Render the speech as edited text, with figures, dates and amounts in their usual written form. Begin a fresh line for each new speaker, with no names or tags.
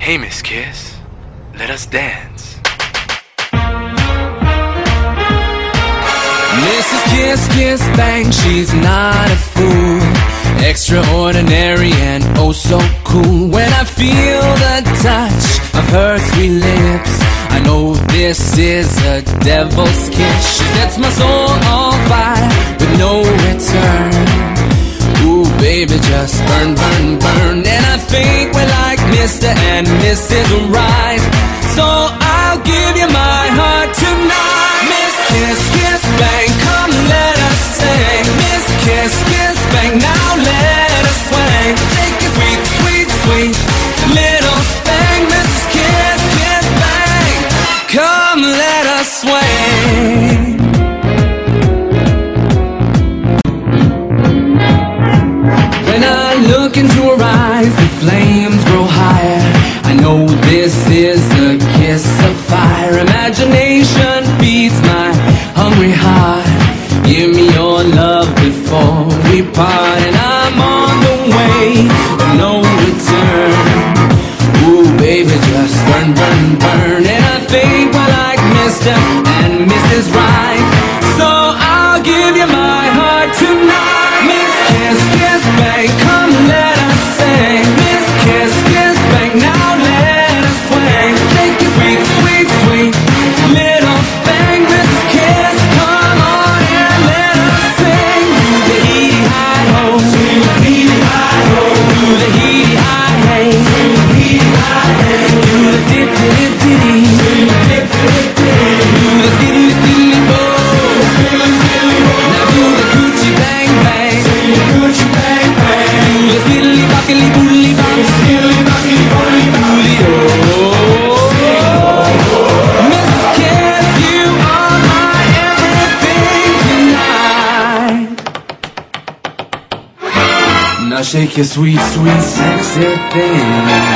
Hey, Miss Kiss, let us dance.
Mrs. Kiss Kiss Bang, she's not a fool. Extraordinary and oh so cool. When I feel the touch of her sweet lips, I know this is a devil's kiss. She sets my soul on fire with no return. Ooh, baby, just burn, burn, burn. And I think we're like Mr. and Mrs. Right. So I'll give you my heart tonight. Miss Kiss Kiss Bang, come let us sing. Miss Kiss Kiss Bang, now let us swing. Take it sweet, sweet, sweet little thing. Mrs. Kiss Kiss Bang, come let us swing. When I look into her eyes, the flames grow higher. I know this is a kiss of fire. Imagination feeds my hungry heart. Give me your love before we part. And I'm on the way, no return. Ooh, baby, just burn, burn, burn. And I think we're like Mr. and Mrs. Right. So I'll give you my heart tonight. Miss Kiss Kiss Bang, come let us sing. Miss Kiss Kiss Bang, now let us swing. Take it sweet, sweet, sweet little thing. Mrs. Kiss, come on and let us sing. Do the heedy high ho, do the heedy high ho, do the heedy high hey, do the heedy high hey, do the dip dip diddy, do the dip dip diddy, do the skiddy skiddy bo, now do the coochie bang bang, do the coochie bang bang, do the skidly buckily boodly bang, skidly buckily boodly boodly oh. Mrs. Kiss, you are my everything tonight. Now shake your sweet, sweet, sexy thing.